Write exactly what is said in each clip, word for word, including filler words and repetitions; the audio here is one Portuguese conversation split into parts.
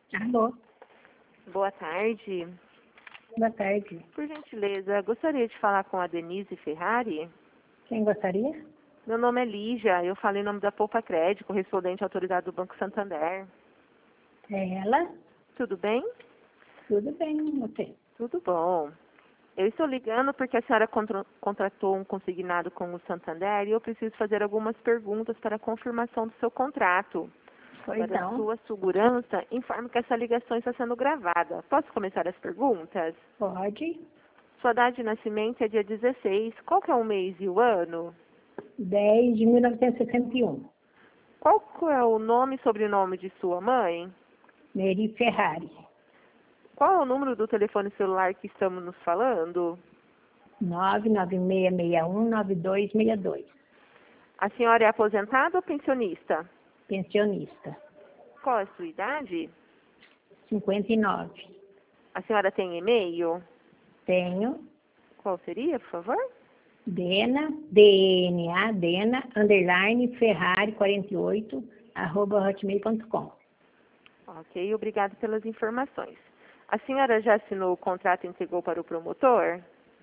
Alô, Boa tarde. boa tarde. Por gentileza, gostaria de falar com a Denise Ferrari. Quem gostaria? Meu nome é Lígia, eu falo em nome da Poupa Crédito, correspondente autorizado do Banco Santander. É ela? Tudo bem? Tudo bem, você? Tudo bom. Eu estou ligando porque a senhora contra- contratou um consignado com o Santander e eu preciso fazer algumas perguntas para a confirmação do seu contrato. Foi Para então. sua segurança, informo que essa ligação está sendo gravada. Posso começar as perguntas? Pode. Sua data de nascimento é dia dezesseis. Qual que é o mês e o ano? dez de mil novecentos e sessenta e um. Qual que é o nome e sobrenome de sua mãe? Mary Ferrari. Qual é o número do telefone celular que estamos nos falando? nove nove seis seis um nove dois seis dois. A senhora é aposentada ou pensionista? Pensionista. Qual é a sua idade? cinquenta e nove. A senhora tem e-mail? Tenho. Qual seria, por favor? Dena, D N A, Dena, underline, Ferrari quarenta e oito, arroba hotmail ponto com. Ok, obrigado pelas informações. A senhora já assinou o contrato e entregou para o promotor?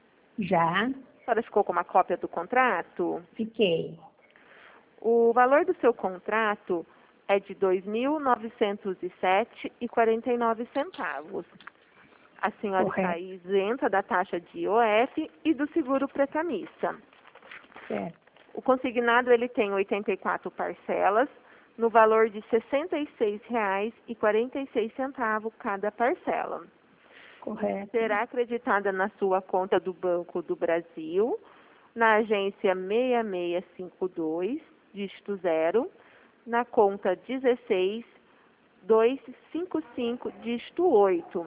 Já A senhora ficou com uma cópia do contrato? fiquei. O valor do seu contrato é de dois mil novecentos e sete reais e quarenta e nove centavos. A senhora está Correto. isenta da taxa de I O F e do seguro pretamista. Certo. O consignado ele tem oitenta e quatro parcelas no valor de sessenta e seis reais e quarenta e seis centavos cada parcela. Correto. Será acreditada na sua conta do Banco do Brasil, na agência seis seis cinco dois, dígito zero, na conta dezesseis dois cinco cinco, dígito oito.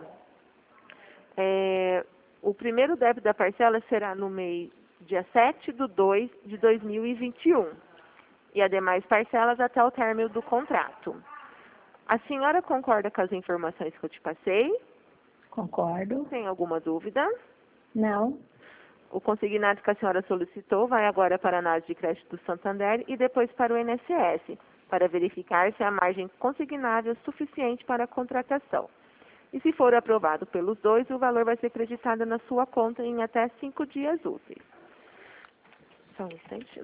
É, o primeiro débito da parcela será no mês dia sete de dois de dois mil e vinte e um e as demais parcelas até o término do contrato. A senhora concorda com as informações que eu te passei? Concordo. Tem alguma dúvida? Não. O consignado que a senhora solicitou vai agora para a análise de crédito do Santander e depois para o I N S S, para verificar se a margem consignável é suficiente para a contratação. E se for aprovado pelos dois, o valor vai ser acreditado na sua conta em até cinco dias úteis. Só um instante.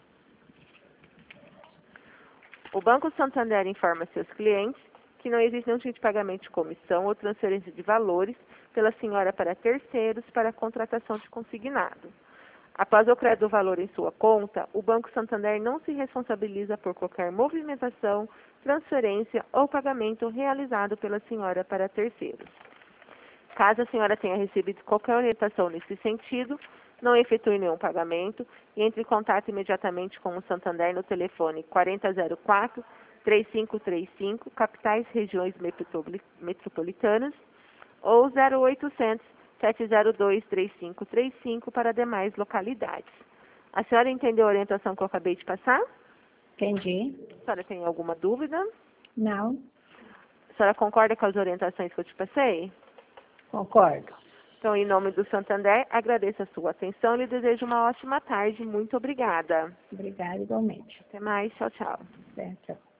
O Banco Santander informa seus clientes que não existe nenhum tipo de pagamento de comissão ou transferência de valores pela senhora para terceiros para a contratação de consignado. Após o crédito do valor em sua conta, o Banco Santander não se responsabiliza por qualquer movimentação, transferência ou pagamento realizado pela senhora para terceiros. Caso a senhora tenha recebido qualquer orientação nesse sentido, não efetue nenhum pagamento e entre em contato imediatamente com o Santander no telefone quatro zero zero quatro, três cinco três cinco, capitais regiões metropolitanas, ou zero oitocentos, sete zero dois, três cinco três cinco para demais localidades. A senhora entendeu a orientação que eu acabei de passar? Entendi. A senhora tem alguma dúvida? Não. A senhora concorda com as orientações que eu te passei? Concordo. Então, em nome do Santander, agradeço a sua atenção e lhe desejo uma ótima tarde. Muito obrigada. Obrigada igualmente. Até mais. Tchau, tchau. Certo.